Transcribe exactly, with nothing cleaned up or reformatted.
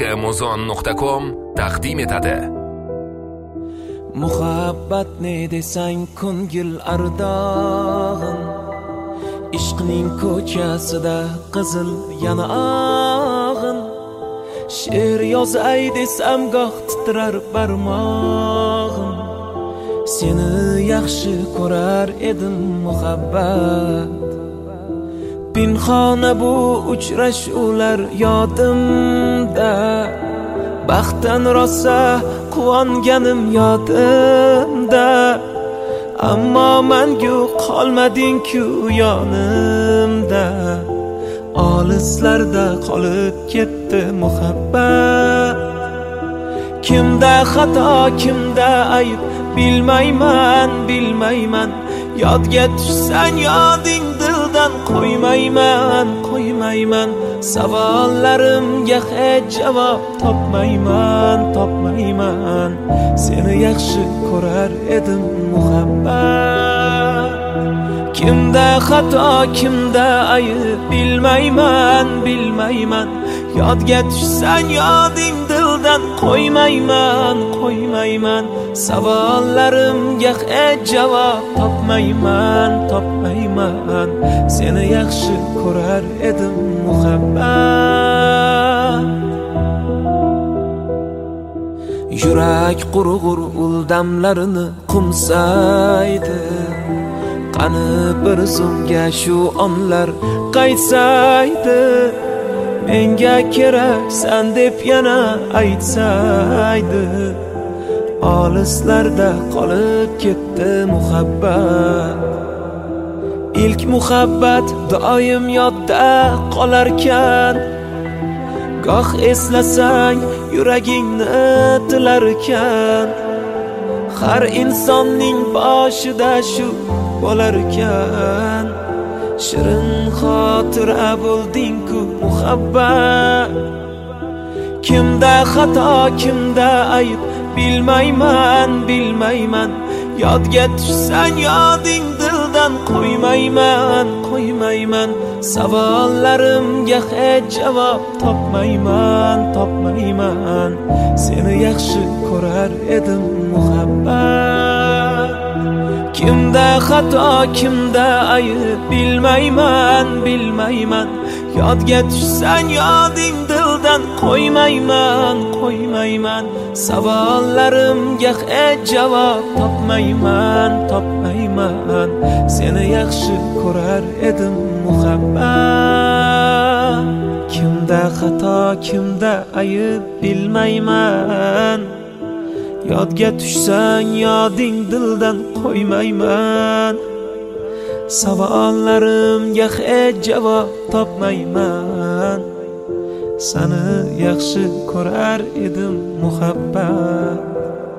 muzon nuqta com taqdim etadi. Muhabbat ne desang ko'ngil ardog'im, ishqning ko'chasida qizil yanog'im. She'r yozay desam goh titrar barmog'im. Seni yaxshi ko'rar edim muhabbat. Pinhona bu uchrashuvlar yodimda, baxtdan rosa quvonganim yodimda. Ammo mangu qolmading-ku yonimda, olislarda qolib ketdi muhabbat. Kimda xato, kimda ayb bilmayman, bilmayman. Yodga tushsang yoding dildan qo'ymayman, qo'ymayman. Savollarimga hech javob topmayman, topmayman. Seni yaxshi ko'rar edim muhabbat. Kimda xato, kimda ayb bilmayman, bilmayman. Yodga tushsang yoding dildan qo'ymayman, qo'ymayman. Savollarimga hech javob topmayman, topmayman. Seni yaxshi ko'rar edim muhabbat. Yurak qurg'ur uldamlarini qumsaydi, qani bir zumga shu onlar qaytsaydi. Menga keraksan deb yana aytsaydi, olislarda qolib ketdi muhabbat. İlk muhabbat doim yodda qolarkan, goh eslasang yuragingni tilarkan. Har insonning boshida shu bo'larkan. Shirin xotira bo'lding-ku muhabbat. Kimda xato, kimda ayb bilmayman, bilmayman. Yodga tushsang yoding dildan qo'ymayman, qo'ymayman. Savollarimga hech javob topmayman, topmayman. Seni yaxshi ko'rar edim muhabbat. Kimda xato, kimda ayb bilmayman, bilmayman. Yodga tushsang yoding dildan qo'ymayman, qo'ymayman. Savollarimga hech javob topmayman, topmayman. Seni yaxshi ko'rar edim muhabbat. Kimda xato, kimda ayb bilmayman. Yodga tushsang yoding dildan qo'ymayman. Savollarimga hech javob topmayman. Seni yaxshi ko'rar edim muhabbat.